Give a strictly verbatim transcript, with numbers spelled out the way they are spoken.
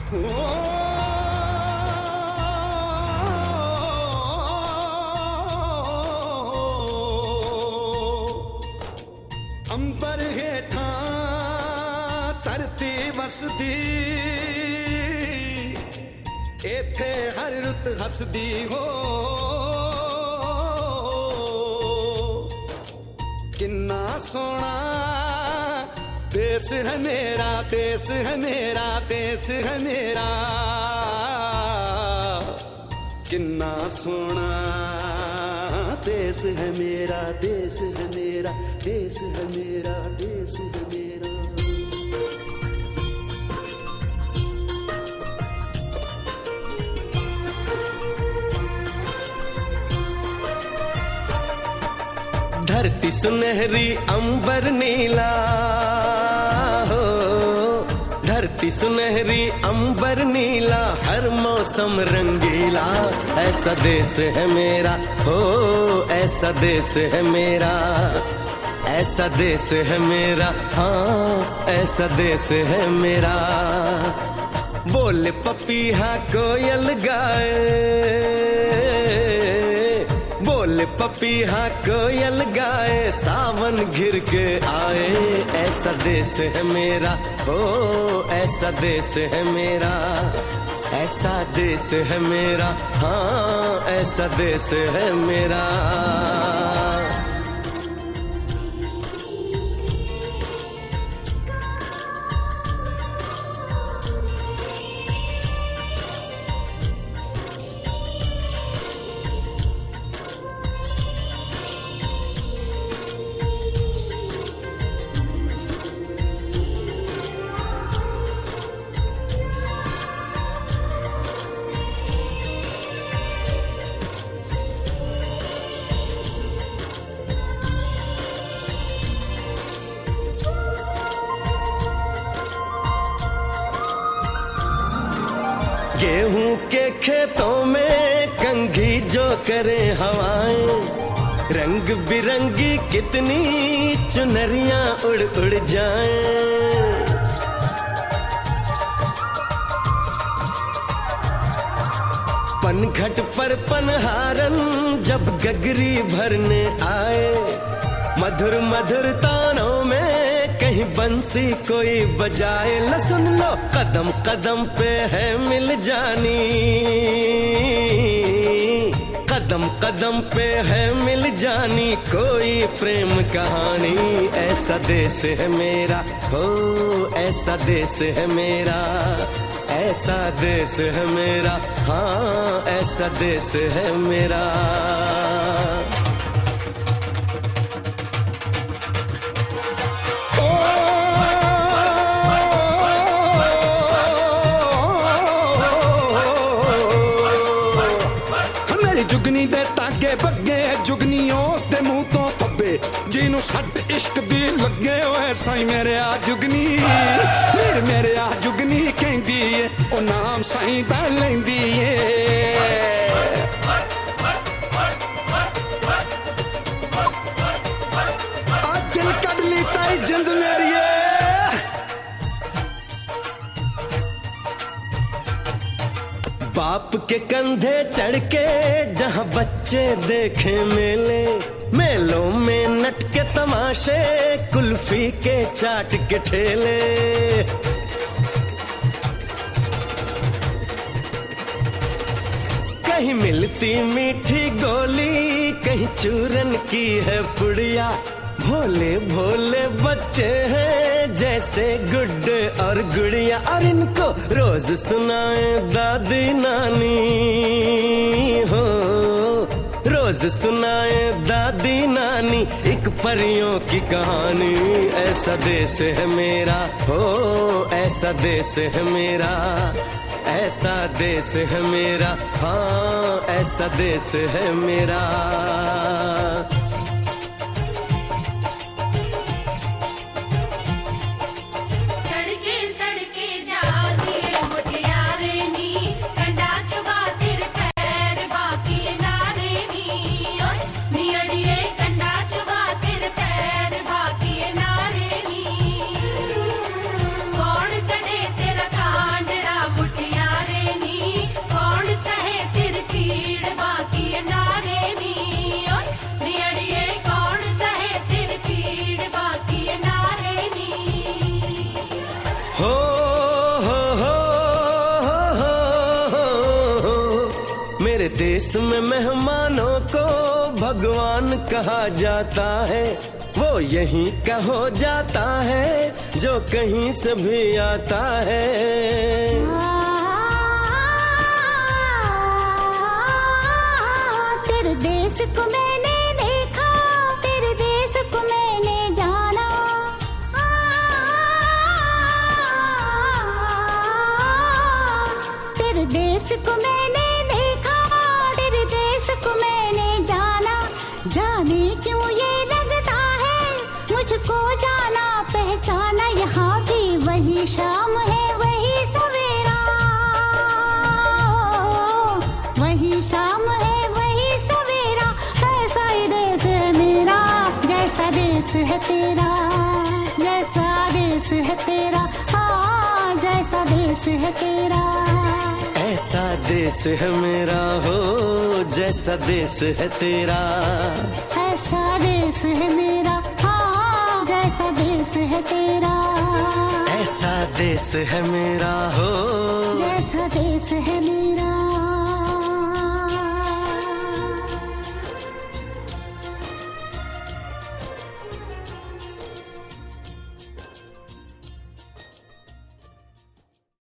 अंबर हेठा धरती वसदी एथे हर रुत हसदी हो किन्ना सोना देश है मेरा देश है मेरा देश है मेरा किन्ना सोना देश है मेरा देश है मेरा देश है मेरा देश है मेरा धरती सुनहरी अंबर नीला हो धरती सुनहरी अंबर नीला हर मौसम रंगीला ऐसा देश है मेरा हो ऐसा देश है मेरा ऐसा देश है मेरा हाँ ऐसा देश है मेरा बोले पपीहा कोयल गाए बोले पपीहा कोयल गाए सावन घिर के आए ऐसा देश है मेरा हो ऐसा देश है मेरा ऐसा देश है मेरा हाँ ऐसा देश है मेरा गेहूं के खेतों में कंघी जो करे हवाएं रंग बिरंगी कितनी चुनरियां उड़ उड़ जाएं पनघट पर पनहारन जब गगरी भरने आए मधुर मधुर तानों में कहीं बंसी कोई बजाए ल सुन लो कदम कदम पे है मिल जानी कदम कदम पे है मिल जानी कोई प्रेम कहानी ऐसा देश है मेरा हो ऐसा देश है मेरा ऐसा देश है मेरा हाँ ऐसा देश है मेरा जुगनी दे ताके बगे जुगनी उस दे मुंह तो पब्बे जिन्हों सट इश्क दी लगे होए साई मेरे आ जुगनी मेरे मेरे आ जुगनी कहंदी है ओ नाम साई दा लैंदी है आ दिल कड ली ताई जिंद मेरी बाप के कंधे चढ़ के जहाँ बच्चे देखे मेले मेलों में नट के तमाशे कुल्फी के चाट के ठेले कहीं मिलती मीठी गोली कहीं चूरन की है पुड़िया भोले भोले बच्चे हैं जैसे गुड्डे और गुड़िया और इनको रोज सुनाए दादी नानी हो रोज सुनाए दादी नानी एक परियों की कहानी ऐसा देश है मेरा हो ऐसा देश है मेरा ऐसा देश है मेरा हाँ ऐसा देश है मेरा कौन करे तेरा कांडड़ा मुठिया हो हो हो हो हो हो। मेरे देश में मेहमानों को भगवान कहा जाता है, वो यहीं का हो जाता है जो कहीं से भी आता है। तेरे देश को मैंने देखा, तेरे देश को मैंने जाना, तेरे देश को मैंने देखा, तेरे देश को मैंने जाना। जाने क्यों ये लगता है मुझको जाना पहचाना, यहाँ भी वही शाम है वही सवेरा, वही शाम है वही सवेरा। ऐसा ही देश है मेरा जैसा देश है तेरा, जैसा देश है तेरा, हाँ जैसा देश है तेरा। ऐसा देश है मेरा हो जैसा देश है तेरा, ऐसा देश है मेरा, हाँ जैसा देश है तेरा। ऐसा देश है मेरा हो जैसा देश है मेरा।